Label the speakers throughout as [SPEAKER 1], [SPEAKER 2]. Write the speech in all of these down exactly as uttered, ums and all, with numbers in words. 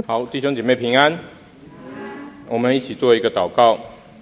[SPEAKER 1] 好，弟兄姐妹平安，我们一起做一个祷告。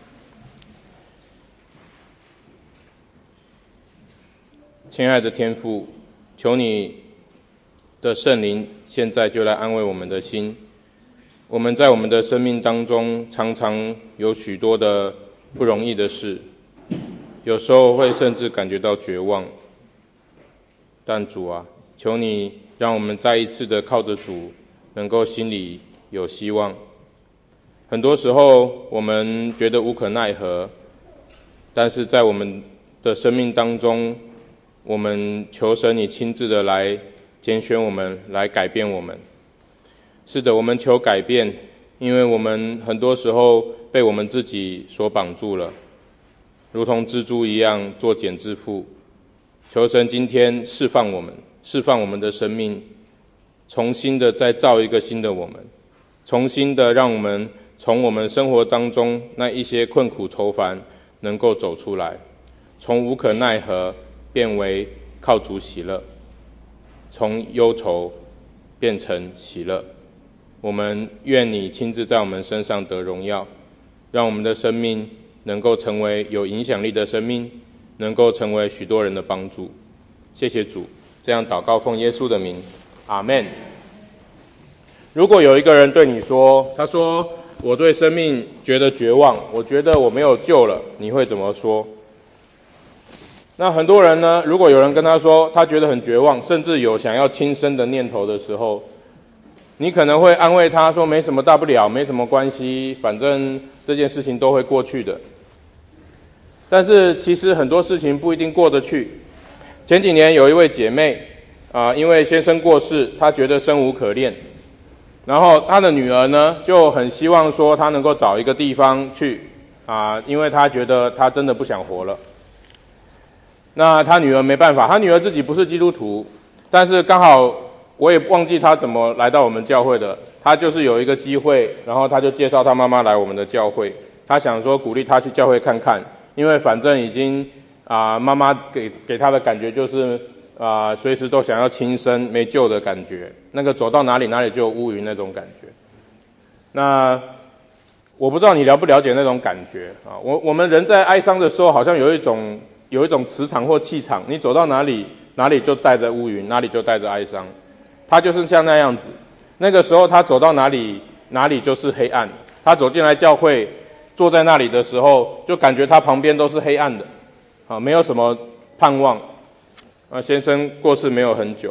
[SPEAKER 1] 亲爱的天父，求你的圣灵现在就来安慰我们的心。我们在我们的生命当中常常有许多的不容易的事，有时候会甚至感觉到绝望。但主啊，求你让我们再一次的靠着主，能够心里有希望。很多时候我们觉得无可奈何，但是在我们的生命当中，我们求神你亲自的来拣选我们，来改变我们。是的，我们求改变，因为我们很多时候被我们自己所绑住了，如同蜘蛛一样作茧自缚。求神今天释放我们，释放我们的生命，重新的再造一个新的我们，重新的让我们从我们生活当中那一些困苦愁烦能够走出来，从无可奈何变为靠主喜乐，从忧愁变成喜乐。我们愿你亲自在我们身上得荣耀，让我们的生命能够成为有影响力的生命，能够成为许多人的帮助。谢谢主，这样祷告奉耶稣的名，阿们。如果有一个人对你说，他说我对生命觉得绝望，我觉得我没有救了，你会怎么说？那很多人呢，如果有人跟他说他觉得很绝望，甚至有想要轻生的念头的时候，你可能会安慰他说没什么大不了，没什么关系，反正这件事情都会过去的。但是其实很多事情不一定过得去。前几年有一位姐妹啊、呃，因为先生过世，她觉得生无可恋，然后她的女儿呢就很希望说她能够找一个地方去啊、呃，因为她觉得她真的不想活了。那她女儿没办法，她女儿自己不是基督徒，但是刚好我也忘记她怎么来到我们教会的，她就是有一个机会，然后她就介绍她妈妈来我们的教会，她想说鼓励她去教会看看，因为反正已经啊、呃，妈妈给给她的感觉就是啊、呃，随时都想要轻生没救的感觉，那个走到哪里哪里就有乌云那种感觉。那我不知道你了不了解那种感觉啊？我我们人在哀伤的时候，好像有一种有一种磁场或气场，你走到哪里哪里就带着乌云，哪里就带着哀伤。他就是像那样子，那个时候他走到哪里哪里就是黑暗。他走进来教会，坐在那里的时候，就感觉他旁边都是黑暗的，啊，没有什么盼望。啊，先生过世没有很久，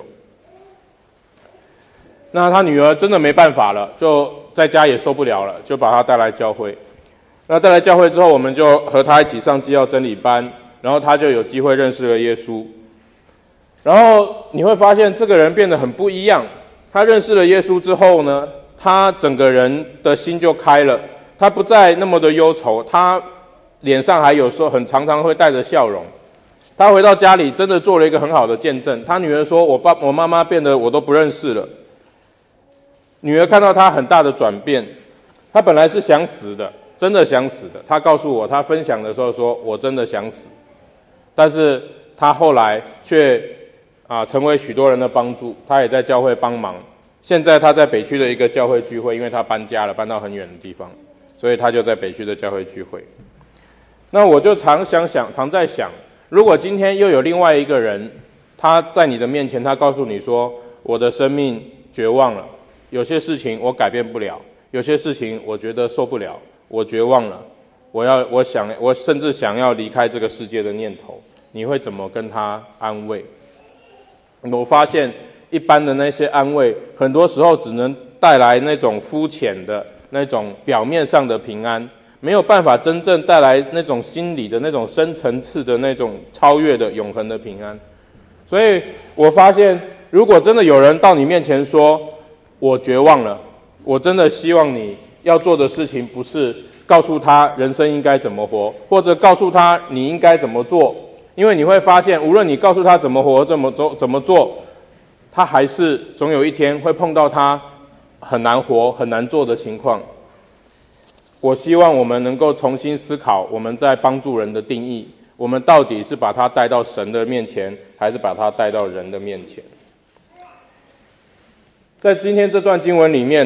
[SPEAKER 1] 那他女儿真的没办法了，就在家也受不了了，就把他带来教会。那带来教会之后，我们就和他一起上基要真理班，然后他就有机会认识了耶稣。然后你会发现这个人变得很不一样。他认识了耶稣之后呢，他整个人的心就开了，他不再那么的忧愁，他脸上还有时候很常常会带着笑容。他回到家里真的做了一个很好的见证，他女儿说我爸我妈妈变得我都不认识了。女儿看到他很大的转变，他本来是想死的，真的想死的。他告诉我，他分享的时候说我真的想死，但是他后来却啊，成为许多人的帮助，他也在教会帮忙。现在他在北区的一个教会聚会，因为他搬家了，搬到很远的地方，所以他就在北区的教会聚会。那我就常想想，常在想，如果今天又有另外一个人，他在你的面前，他告诉你说，我的生命绝望了，有些事情我改变不了，有些事情我觉得受不了，我绝望了，我要，我想，我甚至想要离开这个世界的念头，你会怎么跟他安慰？我发现一般的那些安慰，很多时候只能带来那种肤浅的那种表面上的平安，没有办法真正带来那种心理的那种深层次的那种超越的永恒的平安。所以我发现，如果真的有人到你面前说我绝望了，我真的希望你要做的事情不是告诉他人生应该怎么活，或者告诉他你应该怎么做，因为你会发现，无论你告诉他怎么活、怎么做、怎么做，他还是总有一天会碰到他很难活、很难做的情况。我希望我们能够重新思考我们在帮助人的定义，我们到底是把他带到神的面前，还是把他带到人的面前？在今天这段经文里面呢，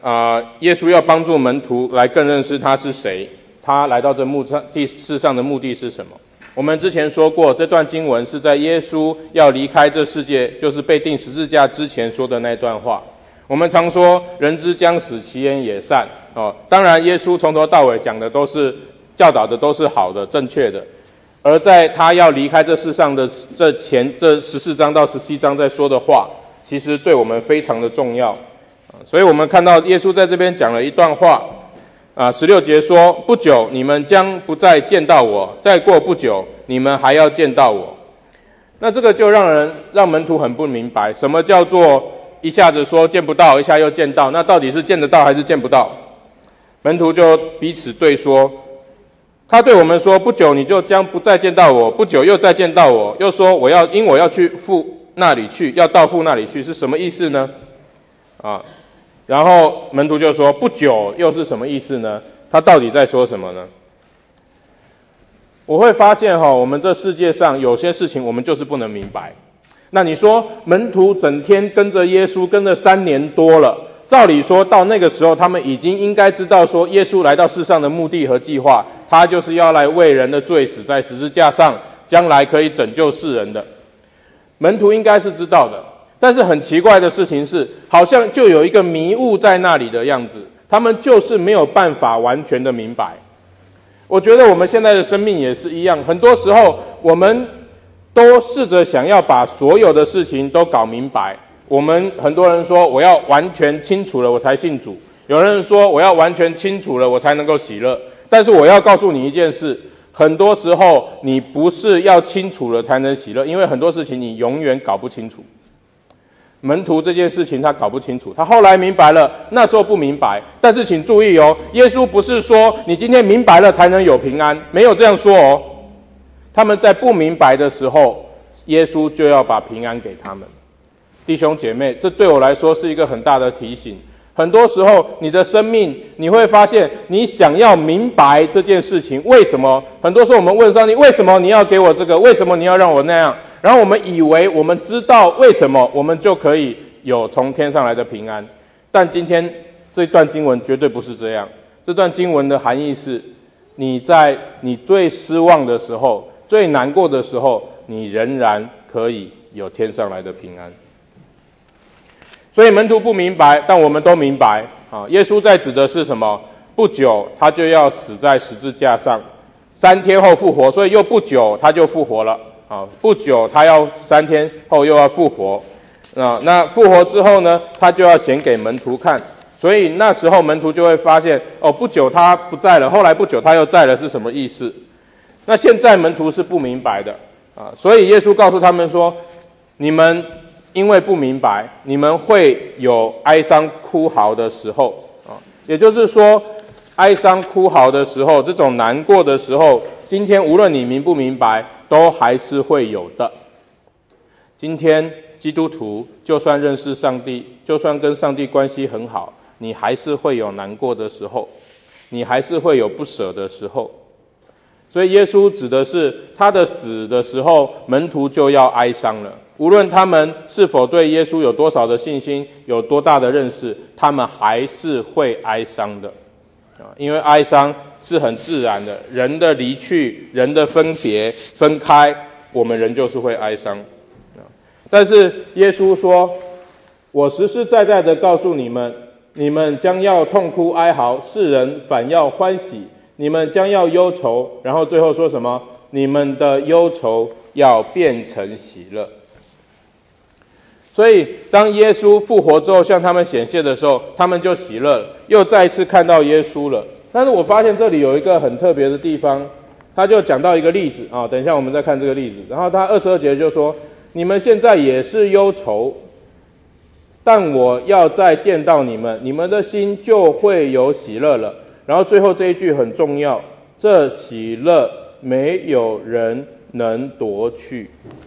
[SPEAKER 1] 啊、呃，耶稣要帮助门徒来更认识他是谁，他来到这目上地世上的目的是什么。我们之前说过，这段经文是在耶稣要离开这世界，就是被钉十字架之前说的那段话。我们常说人之将死，其言也善哦。当然，耶稣从头到尾讲的都是教导的都是好的、正确的。而在他要离开这世上的这前这十四章到十七章在说的话，其实对我们非常的重要。所以我们看到耶稣在这边讲了一段话。啊，十六节说，不久你们将不再见到我，再过不久你们还要见到我。那这个就让人让门徒很不明白，什么叫做一下子说见不到，一下又见到，那到底是见得到还是见不到？门徒就彼此对说，他对我们说，不久你就将不再见到我，不久又再见到我，又说我要因我要去父那里去，要到父那里去，是什么意思呢？啊。然后门徒就说，不久又是什么意思呢？他到底在说什么呢？我会发现哈，我们这世界上有些事情我们就是不能明白。那你说门徒整天跟着耶稣跟着三年多了，照理说到那个时候他们已经应该知道说耶稣来到世上的目的和计划，他就是要来为人的罪死在十字架上，将来可以拯救世人的。门徒应该是知道的。但是很奇怪的事情是，好像就有一个迷雾在那里的样子，他们就是没有办法完全的明白。我觉得我们现在的生命也是一样，很多时候我们都试着想要把所有的事情都搞明白。我们很多人说我要完全清楚了我才信主，有人说我要完全清楚了我才能够喜乐。但是我要告诉你一件事，很多时候你不是要清楚了才能喜乐，因为很多事情你永远搞不清楚。门徒这件事情他搞不清楚，他后来明白了，那时候不明白。但是请注意哦，耶稣不是说你今天明白了才能有平安，没有这样说哦。他们在不明白的时候，耶稣就要把平安给他们。弟兄姐妹，这对我来说是一个很大的提醒。很多时候你的生命你会发现，你想要明白这件事情为什么，很多时候我们问上帝，为什么你要给我这个，为什么你要让我那样，然后我们以为我们知道为什么，我们就可以有从天上来的平安。但今天这段经文绝对不是这样。这段经文的含义是，你在你最失望的时候，最难过的时候，你仍然可以有天上来的平安。所以门徒不明白，但我们都明白啊。耶稣在指的是什么？不久他就要死在十字架上，三天后复活，所以又不久他就复活了啊。不久他要三天后又要复活啊。那复活之后呢，他就要显给门徒看，所以那时候门徒就会发现，哦，不久他不在了，后来不久他又在了，是什么意思？那现在门徒是不明白的啊，所以耶稣告诉他们说，你们因为不明白，你们会有哀伤哭嚎的时候啊，也就是说，哀伤哭嚎的时候，这种难过的时候，今天无论你明不明白，都还是会有的。今天基督徒就算认识上帝，就算跟上帝关系很好，你还是会有难过的时候，你还是会有不舍的时候。所以耶稣指的是他的死的时候，门徒就要哀伤了。无论他们是否对耶稣有多少的信心，有多大的认识，他们还是会哀伤的。因为哀伤是很自然的，人的离去，人的分别分开，我们人就是会哀伤。但是耶稣说，我实实在在的告诉你们，你们将要痛哭哀嚎，世人反要欢喜，你们将要忧愁，然后最后说什么？你们的忧愁要变成喜乐。所以当耶稣复活之后向他们显现的时候，他们就喜乐了，又再一次看到耶稣了。但是我发现这里有一个很特别的地方，他就讲到一个例子啊，等一下我们再看这个例子。然后他二十二节就说，你们现在也是忧愁，但我要再见到你们，你们的心就会有喜乐了。然后最后这一句很重要，这喜乐没有人能夺去。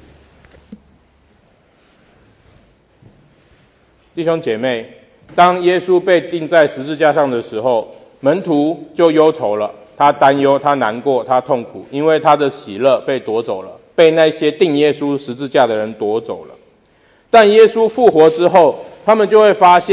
[SPEAKER 1] 弟兄姐妹，当耶稣被钉在十字架上的时候，门徒就忧愁了，他担忧，他难过，他痛苦，因为他的喜乐被夺走了，被那些钉耶稣十字架的人夺走了。但耶稣复活之后，他们就会发现，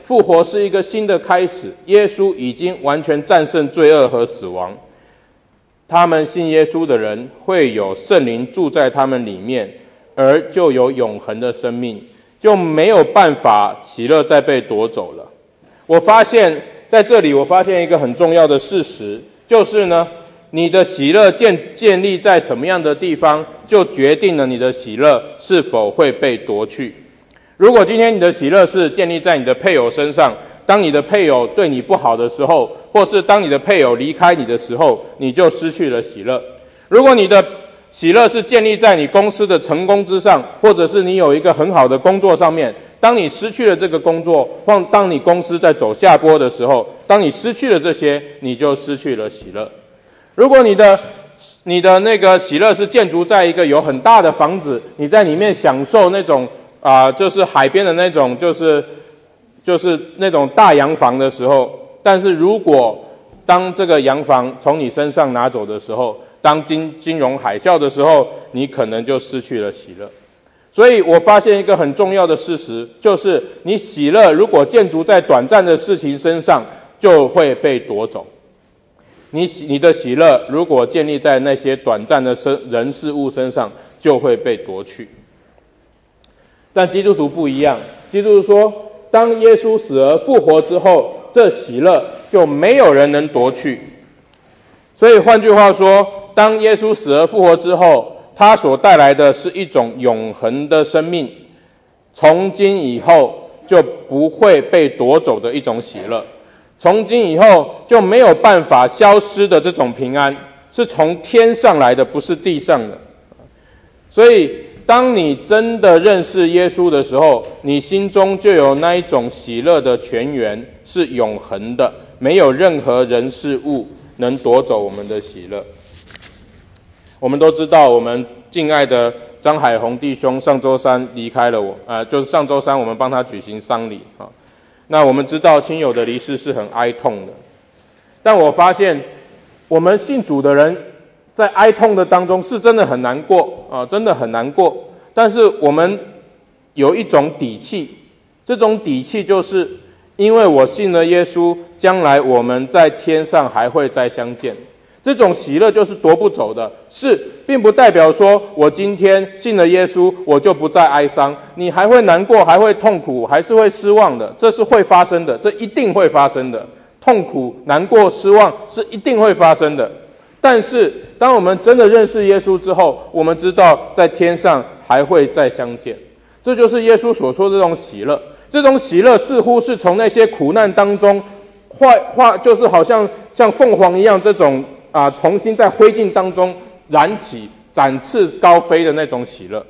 [SPEAKER 1] 复活是一个新的开始，耶稣已经完全战胜罪恶和死亡。他们信耶稣的人会有圣灵住在他们里面，而就有永恒的生命，就没有办法喜乐再被夺走了。我发现在这里，我发现一个很重要的事实，就是呢，你的喜乐建建立在什么样的地方，就决定了你的喜乐是否会被夺去。如果今天你的喜乐是建立在你的配偶身上，当你的配偶对你不好的时候，或是当你的配偶离开你的时候，你就失去了喜乐。如果你的喜乐是建立在你公司的成功之上，或者是你有一个很好的工作上面，当你失去了这个工作，或当你公司在走下坡的时候，当你失去了这些，你就失去了喜乐。如果你的你的那个喜乐是建筑在一个有很大的房子，你在里面享受那种啊、呃，就是海边的那种，就是就是那种大洋房的时候，但是如果当这个洋房从你身上拿走的时候，当金金融海啸的时候，你可能就失去了喜乐。所以我发现一个很重要的事实，就是你喜乐如果建筑在短暂的事情身上，就会被夺走。你你的喜乐如果建立在那些短暂的人事物身上，就会被夺去。但基督徒不一样，基督徒说，当耶稣死而复活之后，这喜乐就没有人能夺去。所以换句话说，当耶稣死而复活之后，他所带来的是一种永恒的生命，从今以后就不会被夺走的一种喜乐，从今以后就没有办法消失的这种平安，是从天上来的，不是地上的。所以当你真的认识耶稣的时候，你心中就有那一种喜乐的泉源，是永恒的，没有任何人事物能夺走我们的喜乐。我们都知道，我们敬爱的张海宏弟兄上周三离开了我，呃，就是上周三我们帮他举行丧礼啊。那我们知道亲友的离世是很哀痛的，但我发现我们信主的人在哀痛的当中是真的很难过啊，真的很难过。但是我们有一种底气，这种底气就是因为我信了耶稣，将来我们在天上还会再相见。这种喜乐就是夺不走的，是并不代表说我今天信了耶稣，我就不再哀伤，你还会难过，还会痛苦，还是会失望的，这是会发生的，这一定会发生的。痛苦、难过、失望是一定会发生的。但是当我们真的认识耶稣之后，我们知道在天上还会再相见，这就是耶稣所说的这种喜乐。这种喜乐似乎是从那些苦难当中化化，就是好像像凤凰一样，这种啊，重新在灰烬当中燃起、展翅高飞的那种喜乐。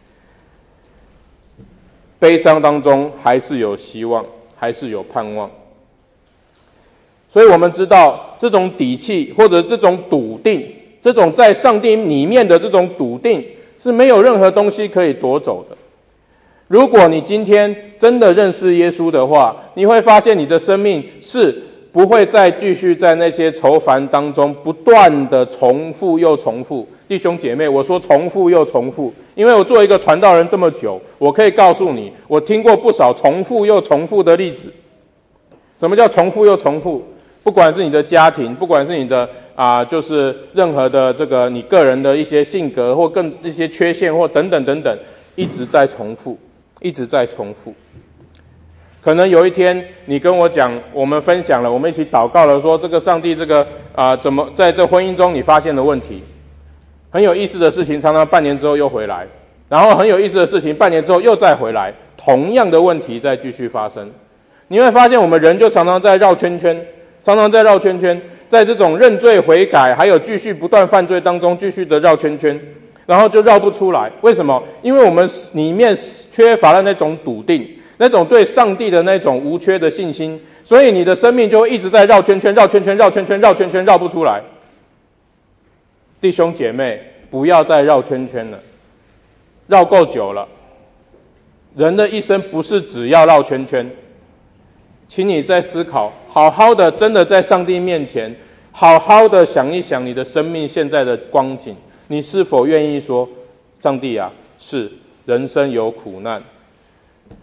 [SPEAKER 1] 悲伤当中还是有希望，还是有盼望。所以我们知道，这种底气或者这种笃定，这种在上帝里面的这种笃定，是没有任何东西可以夺走的。如果你今天真的认识耶稣的话，你会发现你的生命是不会再继续在那些愁烦当中不断的重复又重复。弟兄姐妹，我说重复又重复，因为我做一个传道人这么久，我可以告诉你，我听过不少重复又重复的例子。什么叫重复又重复？不管是你的家庭，不管是你的啊、呃，就是任何的这个你个人的一些性格或更一些缺陷或等等等等，一直在重复，一直在重复。可能有一天你跟我讲，我们分享了，我们一起祷告了，说这个上帝这个啊、呃，怎么在这婚姻中你发现了问题？很有意思的事情，常常半年之后又回来，然后很有意思的事情，半年之后又再回来，同样的问题再继续发生。你会发现，我们人就常常在绕圈圈，常常在绕圈圈，在这种认罪悔改，还有继续不断犯罪当中，继续的绕圈圈，然后就绕不出来。为什么？因为我们里面缺乏了那种笃定。那种对上帝的那种无缺的信心，所以你的生命就会一直在绕圈圈、绕圈圈、绕圈圈、绕圈圈，绕不出来。弟兄姐妹，不要再绕圈圈了，绕够久了。人的一生不是只要绕圈圈，请你再思考，好好的，真的在上帝面前，好好的想一想你的生命现在的光景，你是否愿意说，上帝啊，是人生有苦难。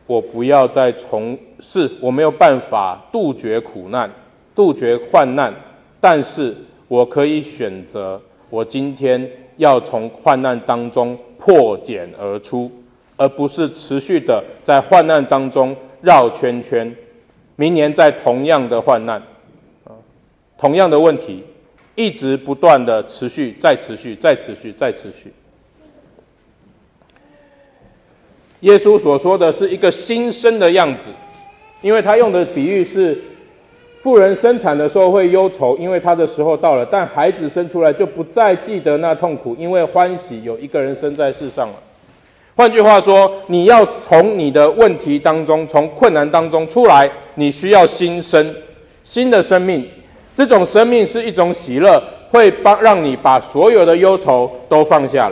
[SPEAKER 1] 我不要再从事，我没有办法杜绝苦难，杜绝患难，但是我可以选择，我今天要从患难当中破茧而出，而不是持续的在患难当中绕圈圈。明年在同样的患难，同样的问题，一直不断的持续，再持续，再持续，再持续。耶稣所说的是一个新生的样子，因为他用的比喻是妇人生产的时候会忧愁，因为她的时候到了，但孩子生出来就不再记得那痛苦，因为欢喜有一个人生在世上了。换句话说，你要从你的问题当中，从困难当中出来，你需要新生，新的生命。这种生命是一种喜乐，会帮让你把所有的忧愁都放下了。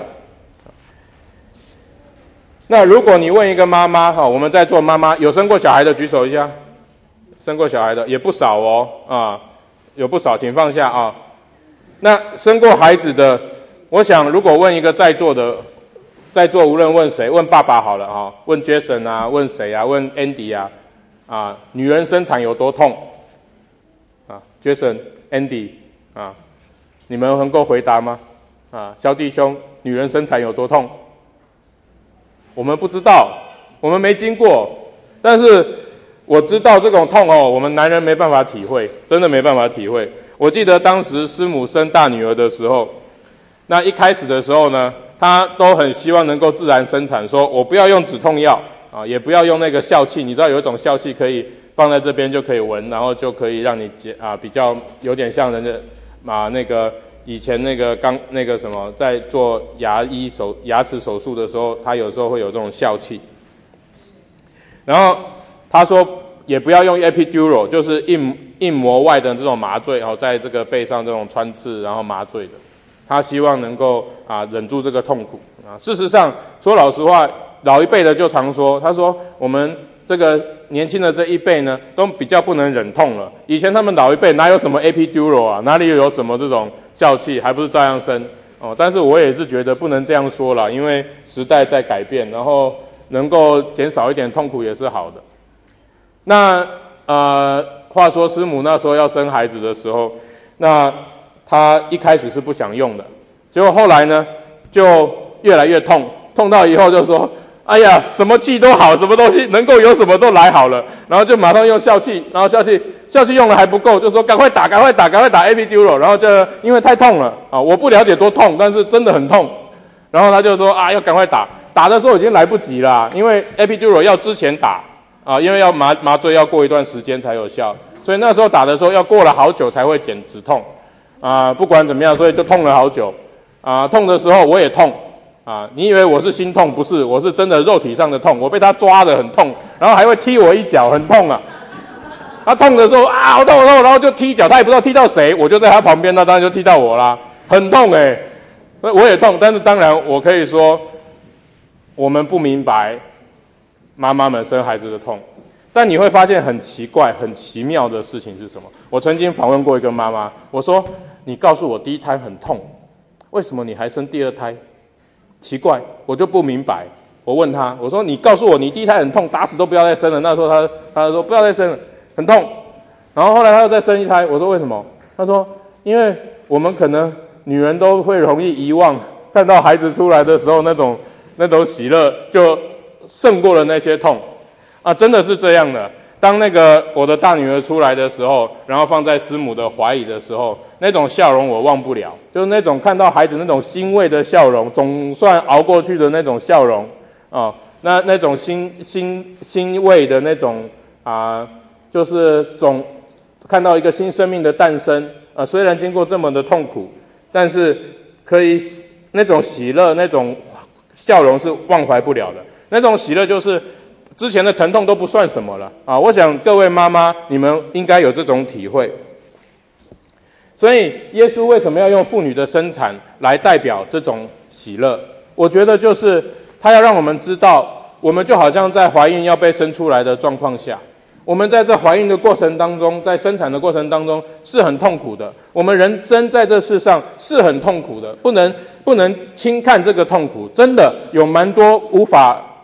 [SPEAKER 1] 那如果你问一个妈妈，哈，我们在座妈妈有生过小孩的举手一下，生过小孩的也不少哦，啊，有不少，请放下啊。那生过孩子的，我想如果问一个在座的，在座无论问谁，问爸爸好了啊，问 Jason 啊，问谁啊，问 Andy 啊，啊，女人生产有多痛？啊 ，Jason、Andy 啊，你们能够回答吗？啊，小弟兄，女人生产有多痛？我们不知道，我们没经过，但是我知道这种痛哦，我们男人没办法体会，真的没办法体会。我记得当时师母生大女儿的时候，那一开始的时候呢，她都很希望能够自然生产，说我不要用止痛药啊，也不要用那个笑气，你知道有一种笑气可以放在这边就可以闻，然后就可以让你啊比较有点像人的啊那个。以前那个刚那个什么，在做牙医手牙齿手术的时候，他有时候会有这种笑气。然后他说也不要用 epidural， 就是硬硬膜外的这种麻醉哦，在这个背上这种穿刺然后麻醉的。他希望能够啊忍住这个痛苦啊。事实上说老实话，老一辈的就常说，他说我们这个年轻的这一辈呢，都比较不能忍痛了。以前他们老一辈哪有什么 epidural 啊，哪里有什么这种笑气，还不是照样生哦。但是我也是觉得不能这样说啦，因为时代在改变，然后能够减少一点痛苦也是好的。那呃，话说师母那时候要生孩子的时候，那她一开始是不想用的，结果后来呢，就越来越痛，痛到以后就说，哎呀，什么气都好，什么东西能够有什么都来好了，然后就马上用笑气，然后笑气笑气用了还不够，就说赶快打，赶快打，赶快打 epidural， 然后就因为太痛了啊，我不了解多痛，但是真的很痛，然后他就说啊，要赶快打，打的时候已经来不及了，因为 epidural 要之前打啊，因为要麻麻醉要过一段时间才有效，所以那时候打的时候要过了好久才会减止痛啊，不管怎么样，所以就痛了好久啊，痛的时候我也痛。啊，你以为我是心痛？不是，我是真的肉体上的痛，我被他抓得很痛，然后还会踢我一脚，很痛啊。他痛的时候啊，好痛好痛，然后就踢脚，他也不知道踢到谁，我就在他旁边，那当然就踢到我啦，很痛哎、欸，我也痛，但是当然我可以说，我们不明白妈妈们生孩子的痛，但你会发现很奇怪、很奇妙的事情是什么？我曾经访问过一个妈妈，我说：“你告诉我第一胎很痛，为什么你还生第二胎？”奇怪，我就不明白。我问他，我说：“你告诉我，你第一胎很痛，打死都不要再生了。”那时候他他说：“不要再生了，很痛。”然后后来他又再生一胎，我说：“为什么？”他说：“因为我们可能女人都会容易遗忘，看到孩子出来的时候那种那种喜乐，就胜过了那些痛啊，真的是这样的。”当那个我的大女儿出来的时候，然后放在师母的怀里的时候，那种笑容我忘不了，就是那种看到孩子那种欣慰的笑容，总算熬过去的那种笑容啊、哦，那那种欣欣欣慰的那种啊、呃，就是总看到一个新生命的诞生啊、呃，虽然经过这么的痛苦，但是可以那种喜乐、那种笑容是忘怀不了的，那种喜乐就是。之前的疼痛都不算什么了啊！我想各位妈妈，你们应该有这种体会。所以，耶稣为什么要用妇女的生产来代表这种喜乐？我觉得就是他要让我们知道，我们就好像在怀孕要被生出来的状况下，我们在这怀孕的过程当中，在生产的过程当中是很痛苦的。我们人生在这世上是很痛苦的，不能不能轻看这个痛苦，真的有蛮多无法。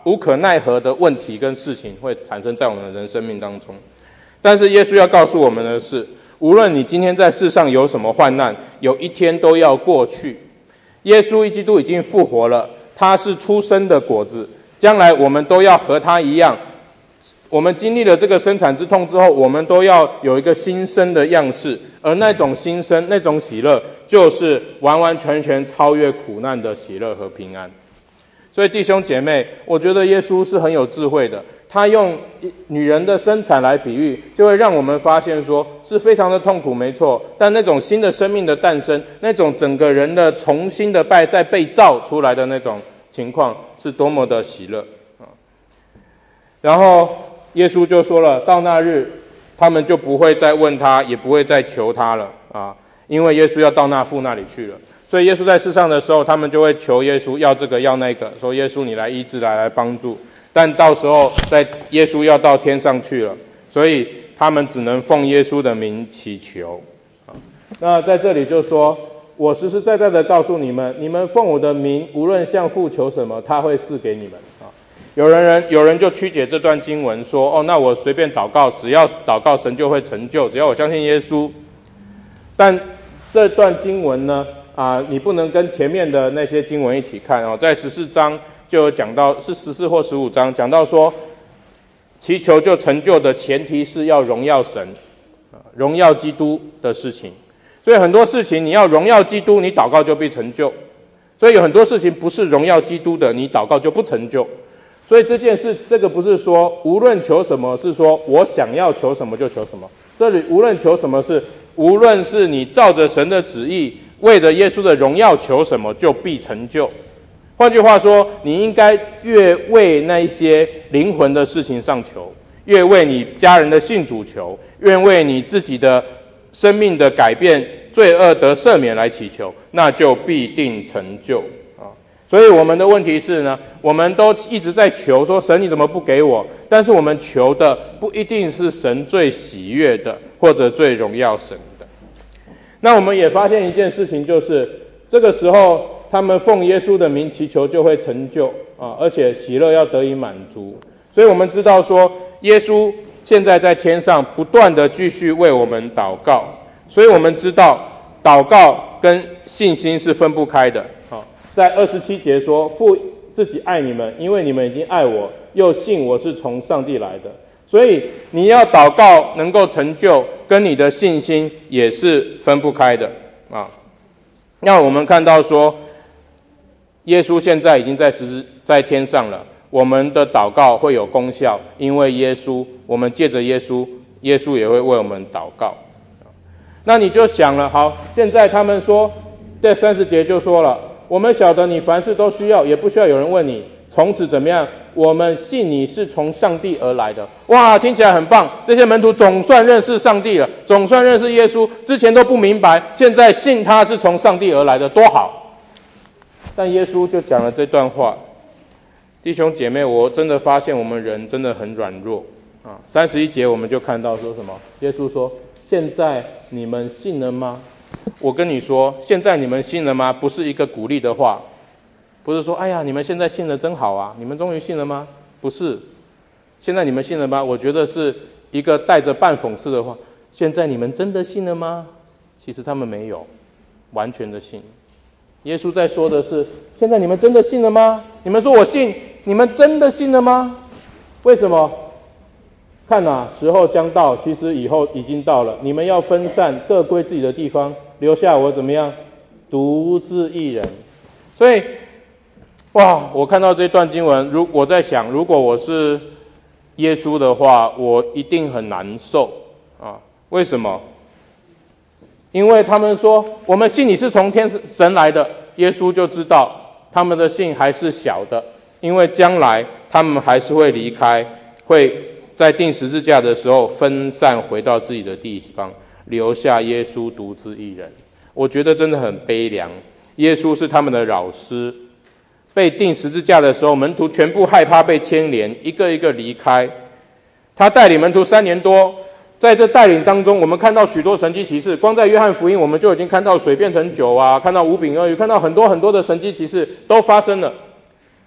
[SPEAKER 1] 无可奈何的问题跟事情会产生在我们的人生命当中。但是耶稣要告诉我们的是，无论你今天在世上有什么患难，有一天都要过去。耶稣基督已经复活了，他是出生的果子，将来我们都要和他一样。我们经历了这个生产之痛之后，我们都要有一个新生的样式，而那种新生，那种喜乐，就是完完全全超越苦难的喜乐和平安。所以弟兄姐妹，我觉得耶稣是很有智慧的，他用女人的生产来比喻，就会让我们发现说是非常的痛苦，没错，但那种新的生命的诞生，那种整个人的重新的拜再被造出来的那种情况，是多么的喜乐。然后耶稣就说了，到那日他们就不会再问他，也不会再求他了啊，因为耶稣要到那父那里去了。所以耶稣在世上的时候，他们就会求耶稣要这个要那个，说耶稣你来医治，来来帮助。但到时候在耶稣要到天上去了，所以他们只能奉耶稣的名祈求。那在这里就说，我实实在在的告诉你们，你们奉我的名无论向父求什么，他会赐给你们。有人有人就曲解这段经文说，哦，那我随便祷告，只要祷告神就会成就，只要我相信耶稣。但这段经文呢，啊，你不能跟前面的那些经文一起看哦。在十四章就有讲到，是十四或十五章讲到说，祈求就成就的前提是要荣耀神，荣耀基督的事情。所以很多事情你要荣耀基督，你祷告就必成就。所以有很多事情不是荣耀基督的，你祷告就不成就。所以这件事，这个不是说无论求什么，是说我想要求什么就求什么。这里无论求什么是，无论是你照着神的旨意，为着耶稣的荣耀求什么，就必成就。换句话说，你应该越为那一些灵魂的事情上求，越为你家人的信主求，越为你自己的生命的改变、罪恶得赦免来祈求，那就必定成就。所以我们的问题是呢，我们都一直在求说神你怎么不给我？但是我们求的不一定是神最喜悦的，或者最荣耀神的。那我们也发现一件事情，就是这个时候他们奉耶稣的名祈求就会成就啊，而且喜乐要得以满足。所以我们知道说，耶稣现在在天上不断的继续为我们祷告，所以我们知道祷告跟信心是分不开的。在二十七节说，父自己爱你们，因为你们已经爱我，又信我是从上帝来的。所以你要祷告能够成就，跟你的信心也是分不开的啊。那我们看到说，耶稣现在已经在十在天上了，我们的祷告会有功效，因为耶稣，我们借着耶稣，耶稣也会为我们祷告。那你就想了，好，现在他们说，在三十节就说了，我们晓得你凡事都需要，也不需要有人问你。从此怎么样？我们信你是从上帝而来的。哇，听起来很棒！这些门徒总算认识上帝了，总算认识耶稣，之前都不明白，现在信他是从上帝而来的，多好！但耶稣就讲了这段话，弟兄姐妹，我真的发现我们人真的很软弱啊。三十一节我们就看到说什么？耶稣说：“现在你们信了吗？”我跟你说，现在你们信了吗？不是一个鼓励的话，不是说，哎呀，你们现在信了真好啊，你们终于信了吗？不是，现在你们信了吗？我觉得是一个带着半讽刺的话，现在你们真的信了吗？其实他们没有完全的信。耶稣在说的是，现在你们真的信了吗？你们说我信，你们真的信了吗？为什么？看啊，时候将到，其实以后已经到了。你们要分散，各归自己的地方，留下我怎么样？独自一人。所以，哇！我看到这段经文，如我在想，如果我是耶稣的话，我一定很难受啊！为什么？因为他们说我们信你是从天神来的，耶稣就知道他们的信还是小的，因为将来他们还是会离开，会在钉十字架的时候分散回到自己的地方，留下耶稣独自一人。我觉得真的很悲凉。耶稣是他们的老师，被钉十字架的时候，门徒全部害怕被牵连，一个一个离开。他带领门徒三年多，在这带领当中，我们看到许多神迹奇事。光在约翰福音，我们就已经看到水变成酒啊，看到五饼二鱼，看到很多很多的神迹奇事都发生了。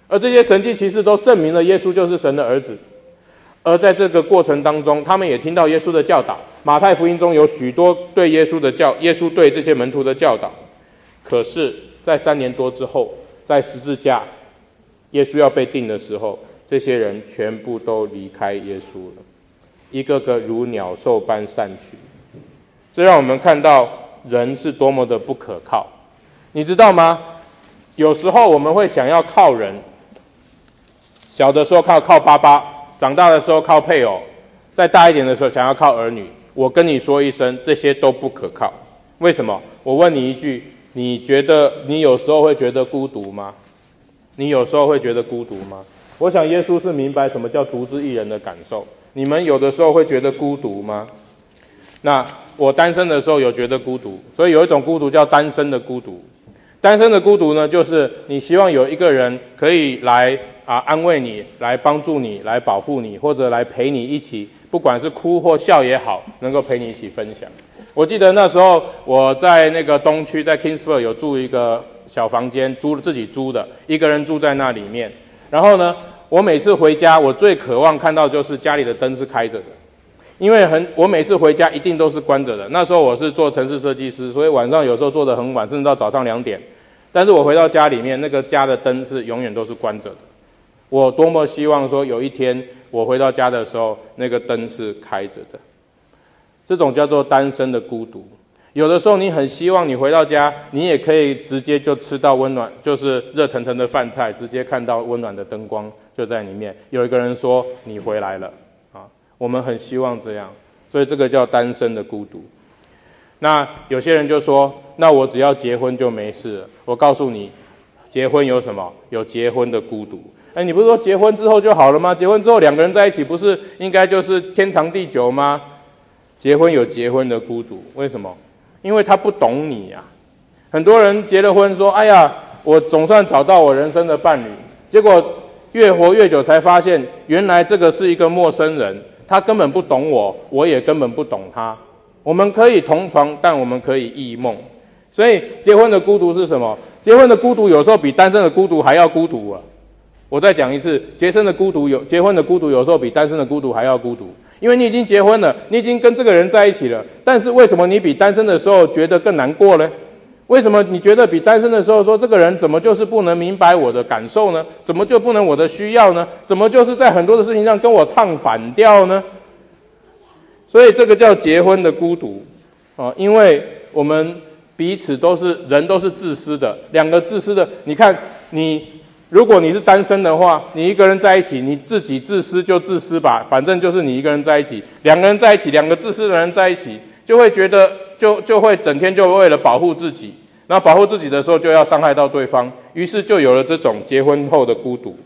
[SPEAKER 1] 而这些神迹奇事都证明了耶稣就是神的儿子。而在这个过程当中，他们也听到耶稣的教导。马太福音中有许多对耶稣的教，耶稣对这些门徒的教导。可是，在三年多之后，在十字架，耶稣要被钉的时候，这些人全部都离开耶稣了，一个个如鸟兽般散去。这让我们看到人是多么的不可靠。你知道吗？有时候我们会想要靠人，小的时候靠靠爸爸，长大的时候靠配偶，再大一点的时候想要靠儿女。我跟你说一声，这些都不可靠。为什么？我问你一句，你觉得你有时候会觉得孤独吗？你有时候会觉得孤独吗？我想耶稣是明白什么叫独自一人的感受。你们有的时候会觉得孤独吗？那我单身的时候有觉得孤独，所以有一种孤独叫单身的孤独。单身的孤独呢，就是你希望有一个人可以来啊安慰你，来帮助你，来保护你，或者来陪你一起，不管是哭或笑也好，能够陪你一起分享。我记得那时候我在那个东区，在 Kingsburg 有住一个小房间，租自己租的，一个人住在那里面。然后呢，我每次回家，我最渴望看到就是家里的灯是开着的。因为很，我每次回家一定都是关着的。那时候我是做城市设计师，所以晚上有时候做得很晚，甚至到早上两点。但是我回到家里面，那个家的灯是永远都是关着的。我多么希望说有一天我回到家的时候，那个灯是开着的。这种叫做单身的孤独。有的时候你很希望你回到家，你也可以直接就吃到温暖，就是热腾腾的饭菜，直接看到温暖的灯光就在里面。有一个人说你回来了。我们很希望这样，所以这个叫单身的孤独。那有些人就说，那我只要结婚就没事了。我告诉你，结婚有什么？有结婚的孤独。哎，你不是说结婚之后就好了吗？结婚之后两个人在一起，不是应该就是天长地久吗？结婚有结婚的孤独，为什么？因为他不懂你呀、啊。很多人结了婚说，哎呀，我总算找到我人生的伴侣，结果越活越久才发现，原来这个是一个陌生人。他根本不懂我，我也根本不懂他。我们可以同床，但我们可以异梦。所以结婚的孤独是什么？结婚的孤独有时候比单身的孤独还要孤独啊！我再讲一次，结婚的孤独有结婚的孤独有时候比单身的孤独还要孤独，因为你已经结婚了，你已经跟这个人在一起了，但是为什么你比单身的时候觉得更难过呢？为什么你觉得比单身的时候说这个人怎么就是不能明白我的感受呢？怎么就不能我的需要呢？怎么就是在很多的事情上跟我唱反调呢？所以这个叫结婚的孤独啊，因为我们彼此都是人，都是自私的，两个自私的。你看，你如果你是单身的话，你一个人在一起，你自己自私就自私吧，反正就是你一个人在一起，两个人在一起，两个自私的人在一起，就会觉得就就会整天就为了保护自己，那保护自己的时候就要伤害到对方，于是就有了这种结婚后的孤独。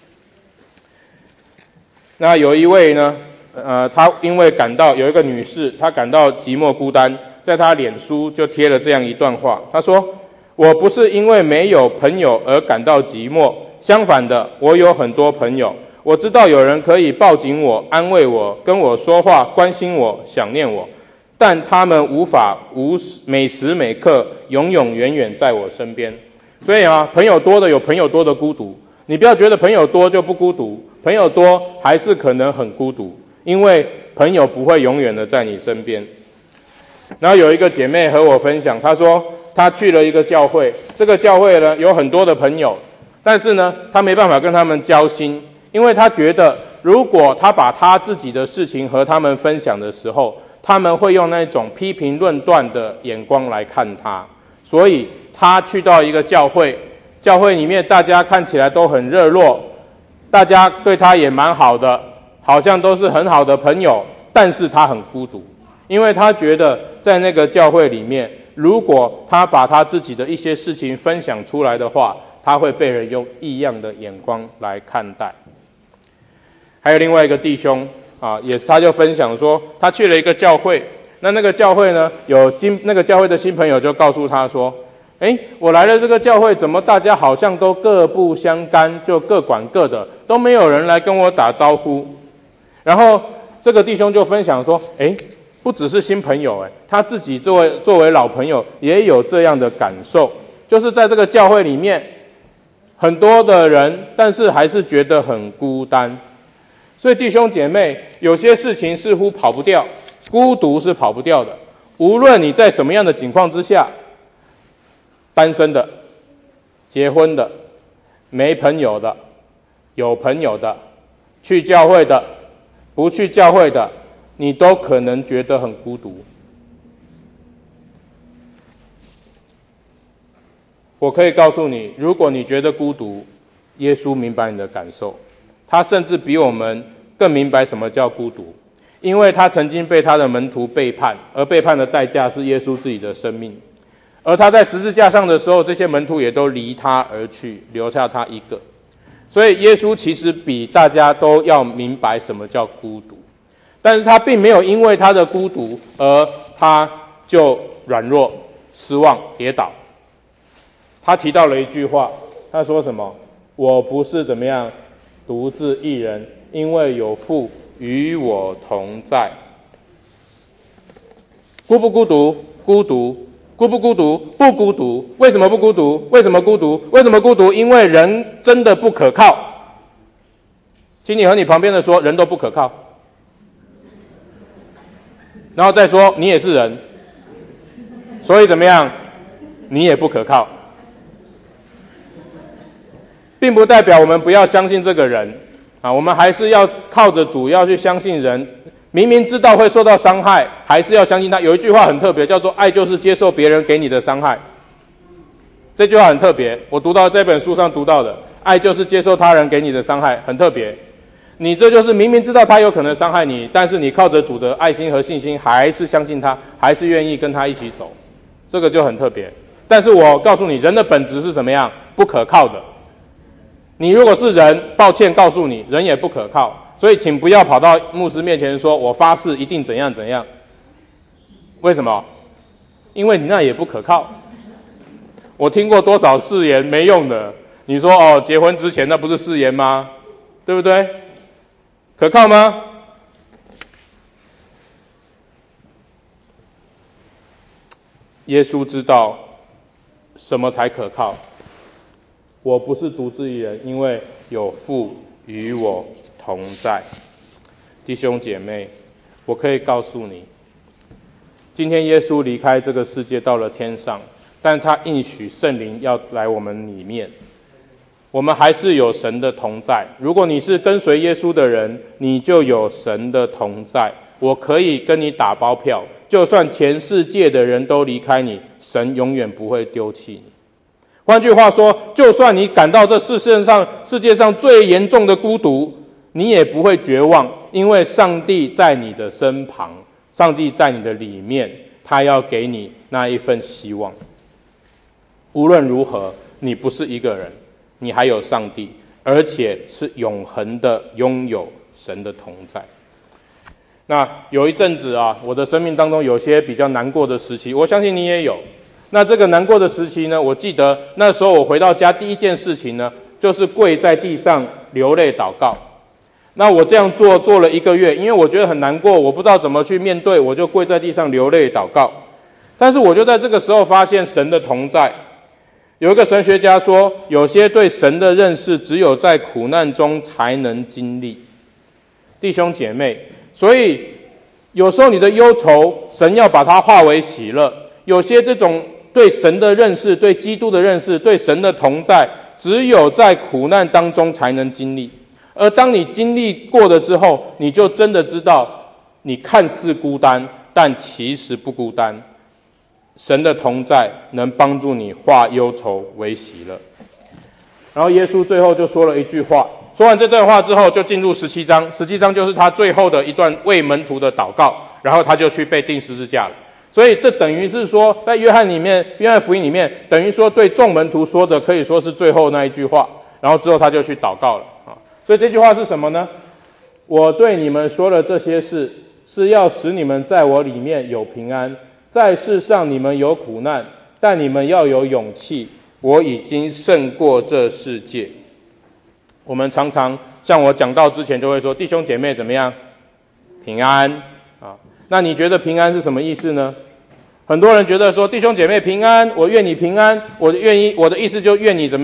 [SPEAKER 1] 那有一位呢，呃，她因为感到有一个女士，她感到寂寞孤单，在她脸书就贴了这样一段话，她说：“我不是因为没有朋友而感到寂寞，相反的，我有很多朋友，我知道有人可以抱紧我、安慰我、跟我说话、关心我、想念我。”但他们无法无每时每刻永永远远在我身边。所以啊，朋友多的有朋友多的孤独，你不要觉得朋友多就不孤独，朋友多还是可能很孤独，因为朋友不会永远的在你身边。然后有一个姐妹和我分享，她说她去了一个教会，这个教会呢有很多的朋友，但是呢她没办法跟他们交心，因为她觉得如果她把她自己的事情和他们分享的时候，他们会用那种批评论断的眼光来看他，所以他去到一个教会，教会里面大家看起来都很热络，大家对他也蛮好的，好像都是很好的朋友，但是他很孤独，因为他觉得在那个教会里面，如果他把他自己的一些事情分享出来的话，他会被人用异样的眼光来看待。还有另外一个弟兄啊，也是，他就分享说，他去了一个教会，那那个教会呢，有新那个教会的新朋友就告诉他说，诶，我来了这个教会，怎么大家好像都各不相干，就各管各的，都没有人来跟我打招呼。然后这个弟兄就分享说，诶，不只是新朋友，诶，他自己作为作为老朋友也有这样的感受，就是在这个教会里面， 很多的人，但是还是觉得很孤单。所以弟兄姐妹，有些事情似乎跑不掉，孤独是跑不掉的。无论你在什么样的境况之下，单身的、结婚的、没朋友的、有朋友的、去教会的、不去教会的，你都可能觉得很孤独。我可以告诉你，如果你觉得孤独，耶稣明白你的感受，他甚至比我们更明白什么叫孤独，因为他曾经被他的门徒背叛，而背叛的代价是耶稣自己的生命。而他在十字架上的时候，这些门徒也都离他而去，留下他一个。所以耶稣其实比大家都要明白什么叫孤独，但是他并没有因为他的孤独而他就软弱、失望、跌倒。他提到了一句话，他说什么？我不是怎么样独自一人，因为有父与我同在。孤不孤独？孤独。孤不孤独？不孤独。为什么不孤独？为什么孤独？为什么孤独？因为人真的不可靠。请你和你旁边的说，人都不可靠。然后再说，你也是人，所以怎么样？你也不可靠。并不代表我们不要相信这个人啊，我们还是要靠着主要去相信人。明明知道会受到伤害，还是要相信他。有一句话很特别，叫做爱就是接受别人给你的伤害。这句话很特别，我读到这本书上读到的，爱就是接受他人给你的伤害，很特别。你这就是明明知道他有可能伤害你，但是你靠着主的爱心和信心，还是相信他，还是愿意跟他一起走，这个就很特别。但是我告诉你，人的本质是什么样？不可靠的。你如果是人，抱歉告诉你，人也不可靠。所以请不要跑到牧师面前说，我发誓一定怎样怎样。为什么？因为你那也不可靠。我听过多少誓言没用的，你说哦，结婚之前那不是誓言吗？对不对？可靠吗？耶稣知道什么才可靠。我不是独自一人，因为有父与我同在。弟兄姐妹，我可以告诉你，今天耶稣离开这个世界到了天上，但他应许圣灵要来我们里面，我们还是有神的同在。如果你是跟随耶稣的人，你就有神的同在。我可以跟你打包票，就算全世界的人都离开你，神永远不会丢弃你。换句话说，就算你感到这世界上世界上最严重的孤独，你也不会绝望，因为上帝在你的身旁，上帝在你的里面，他要给你那一份希望。无论如何，你不是一个人，你还有上帝，而且是永恒的拥有神的同在。那有一阵子啊，我的生命当中有些比较难过的时期，我相信你也有。那这个难过的时期呢，我记得那时候我回到家第一件事情呢，就是跪在地上流泪祷告。那我这样做做了一个月，因为我觉得很难过，我不知道怎么去面对，我就跪在地上流泪祷告。但是我就在这个时候发现神的同在。有一个神学家说，有些对神的认识只有在苦难中才能经历。弟兄姐妹，所以有时候你的忧愁，神要把它化为喜乐。有些这种对神的认识，对基督的认识，对神的同在，只有在苦难当中才能经历。而当你经历过了之后，你就真的知道，你看似孤单，但其实不孤单。神的同在能帮助你化忧愁为喜乐。然后耶稣最后就说了一句话，说完这段话之后，就进入十七章。十七章就是他最后的一段为门徒的祷告，然后他就去被钉十字架了。所以这等于是说，在约翰里面，约翰福音里面，等于说对众门徒说的，可以说是最后那一句话。然后之后他就去祷告了啊。所以这句话是什么呢？我对你们说了这些事，是要使你们在我里面有平安。在世上你们有苦难，但你们要有勇气，我已经胜过这世界。我们常常像我讲到之前就会说，弟兄姐妹怎么样？平安啊。那你觉得平安是什么意思呢？很多人觉得说，弟兄姐妹平安，我愿你平安，我愿意，我的意思就愿你怎么样？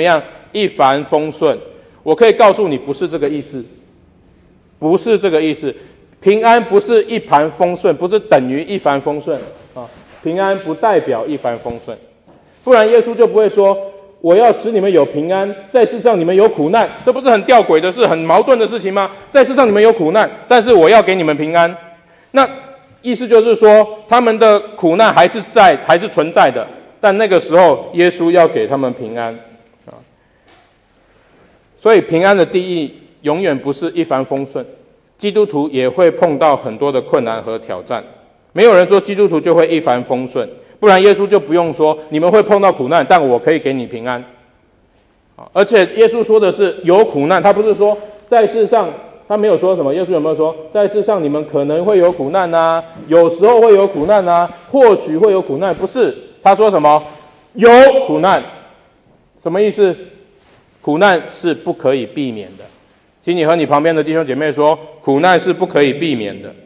[SPEAKER 1] 一帆风顺。我可以告诉你，不是这个意思，不是这个意思。平安不是一帆风顺，不是等于一帆风顺啊。平安不代表一帆风顺，不然耶稣就不会说我要使你们有平安，在世上你们有苦难，这不是很吊诡的事，很矛盾的事情吗？在世上你们有苦难，但是我要给你们平安。那意思就是说，他们的苦难还是在，还是存在的，但那个时候耶稣要给他们平安啊。所以平安的定义永远不是一帆风顺，基督徒也会碰到很多的困难和挑战。没有人说基督徒就会一帆风顺，不然耶稣就不用说你们会碰到苦难，但我可以给你平安。而且耶稣说的是有苦难，他不是说在世上，他没有说什么。耶稣有没有说在世上你们可能会有苦难啊，有时候会有苦难啊，或许会有苦难？不是，他说什么？有苦难。什么意思？苦难是不可以避免的。请你和你旁边的弟兄姐妹说，苦难是不可以避免的。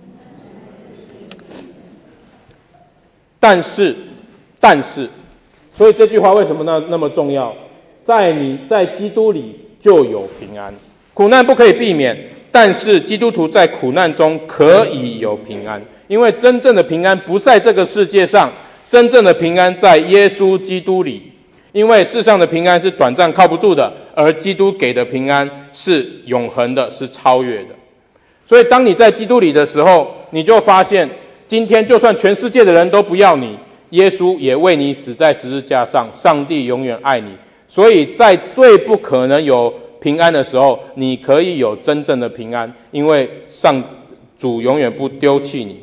[SPEAKER 1] 但是，但是，所以这句话为什么呢那么重要？在你在基督里就有平安，苦难不可以避免，但是基督徒在苦难中可以有平安，因为真正的平安不在这个世界上，真正的平安在耶稣基督里。因为世上的平安是短暂靠不住的，而基督给的平安是永恒的，是超越的。所以当你在基督里的时候，你就发现今天就算全世界的人都不要你，耶稣也为你死在十字架上，上帝永远爱你。所以在最不可能有平安的时候，你可以有真正的平安，因为上主永远不丢弃你。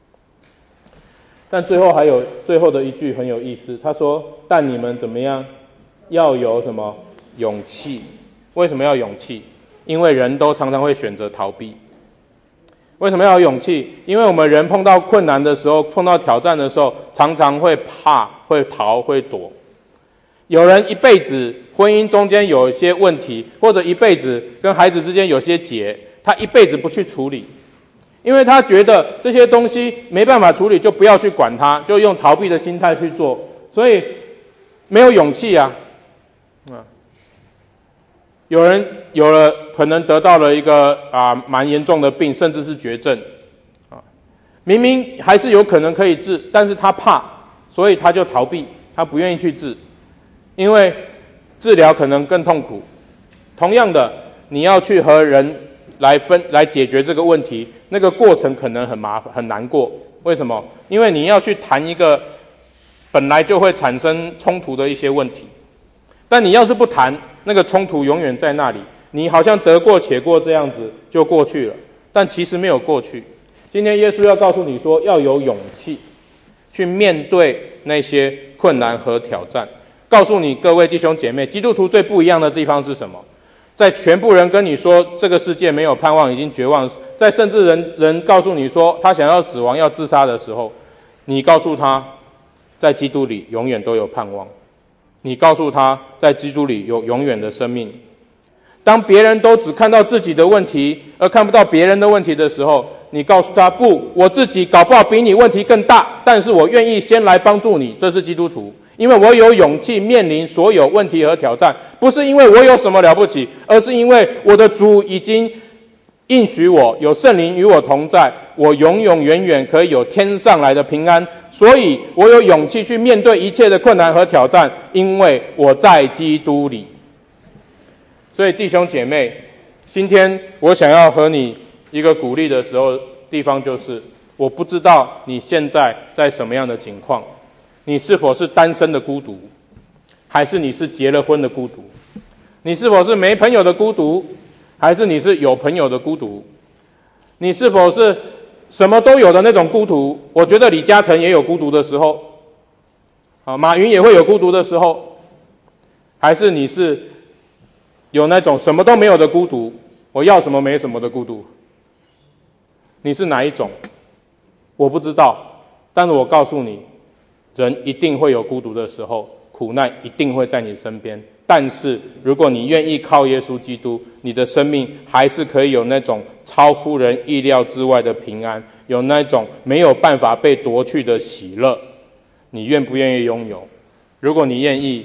[SPEAKER 1] 但最后还有最后的一句很有意思，他说但你们怎么样，要有什么勇气。为什么要勇气？因为人都常常会选择逃避。为什么要有勇气？因为我们人碰到困难的时候，碰到挑战的时候，常常会怕，会逃，会躲。有人一辈子婚姻中间有一些问题，或者一辈子跟孩子之间有些结，他一辈子不去处理，因为他觉得这些东西没办法处理，就不要去管它，就用逃避的心态去做，所以没有勇气啊。啊，有人有了可能得到了一个啊蛮严重的病，甚至是绝症啊，明明还是有可能可以治，但是他怕，所以他就逃避，他不愿意去治，因为治疗可能更痛苦。同样的，你要去和人来分来解决这个问题，那个过程可能很麻烦很难过。为什么？因为你要去谈一个本来就会产生冲突的一些问题，但你要是不谈，那个冲突永远在那里，你好像得过且过这样子就过去了，但其实没有过去。今天耶稣要告诉你说，要有勇气去面对那些困难和挑战。告诉你各位弟兄姐妹，基督徒最不一样的地方是什么？在全部人跟你说这个世界没有盼望，已经绝望，在甚至人人告诉你说他想要死亡要自杀的时候，你告诉他在基督里永远都有盼望，你告诉他在基督里有永远的生命。当别人都只看到自己的问题而看不到别人的问题的时候，你告诉他不，我自己搞不好比你问题更大，但是我愿意先来帮助你，这是基督徒。因为我有勇气面临所有问题和挑战，不是因为我有什么了不起，而是因为我的主已经应许我有圣灵与我同在，我永永远远可以有天上来的平安，所以我有勇气去面对一切的困难和挑战，因为我在基督里。所以弟兄姐妹，今天我想要和你一个鼓励的时候地方就是，我不知道你现在在什么样的情况，你是否是单身的孤独，还是你是结了婚的孤独？你是否是没朋友的孤独，还是你是有朋友的孤独？你是否是什么都有的那种孤独？我觉得李嘉诚也有孤独的时候，啊，马云也会有孤独的时候，还是你是有那种什么都没有的孤独，我要什么没什么的孤独？你是哪一种？我不知道，但是我告诉你，人一定会有孤独的时候，苦难一定会在你身边。但是如果你愿意靠耶稣基督，你的生命还是可以有那种超乎人意料之外的平安，有那种没有办法被夺去的喜乐。你愿不愿意拥有？如果你愿意，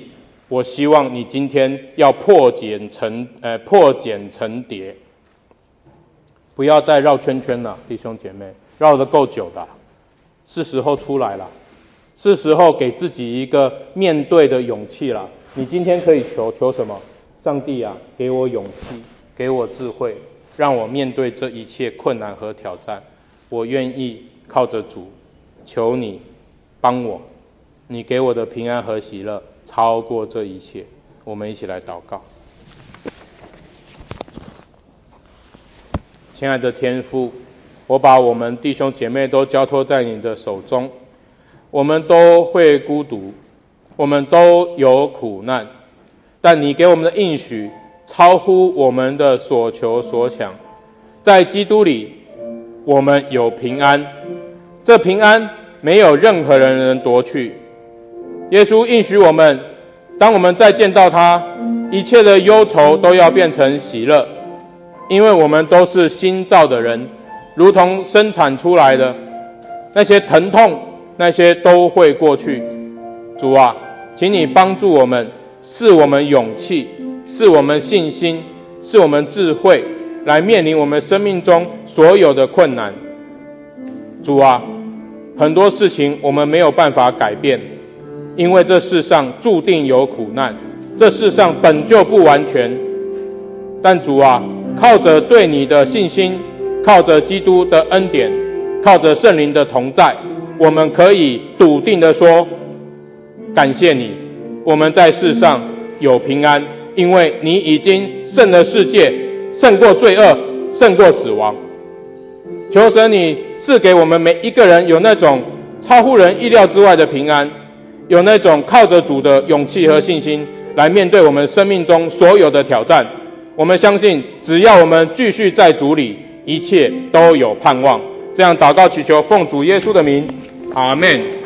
[SPEAKER 1] 我希望你今天要破茧成呃破茧成蝶，不要再绕圈圈了，弟兄姐妹，绕得够久的，是时候出来了，是时候给自己一个面对的勇气了。你今天可以求求什么？上帝啊，给我勇气，给我智慧，让我面对这一切困难和挑战。我愿意靠着主，求你帮我，你给我的平安和喜乐超过这一切。我们一起来祷告。亲爱的天父，我把我们弟兄姐妹都交托在你的手中。我们都会孤独，我们都有苦难，但你给我们的应许超乎我们的所求所想。在基督里，我们有平安，这平安没有任何人能夺去。耶稣应许我们，当我们再见到他，一切的忧愁都要变成喜乐，因为我们都是新造的人，如同生产出来的，那些疼痛，那些都会过去。主啊，请你帮助我们，赐我们勇气，赐我们信心，赐我们智慧，来面临我们生命中所有的困难。主啊，很多事情我们没有办法改变，因为这世上注定有苦难，这世上本就不完全。但主啊，靠着对你的信心，靠着基督的恩典，靠着圣灵的同在，我们可以笃定地说，感谢你，我们在世上有平安，因为你已经胜了世界，胜过罪恶，胜过死亡。求神你赐给我们每一个人有那种超乎人意料之外的平安，有那种靠着主的勇气和信心来面对我们生命中所有的挑战。我们相信，只要我们继续在主里，一切都有盼望。这样祷告祈求，奉主耶稣的名，阿们。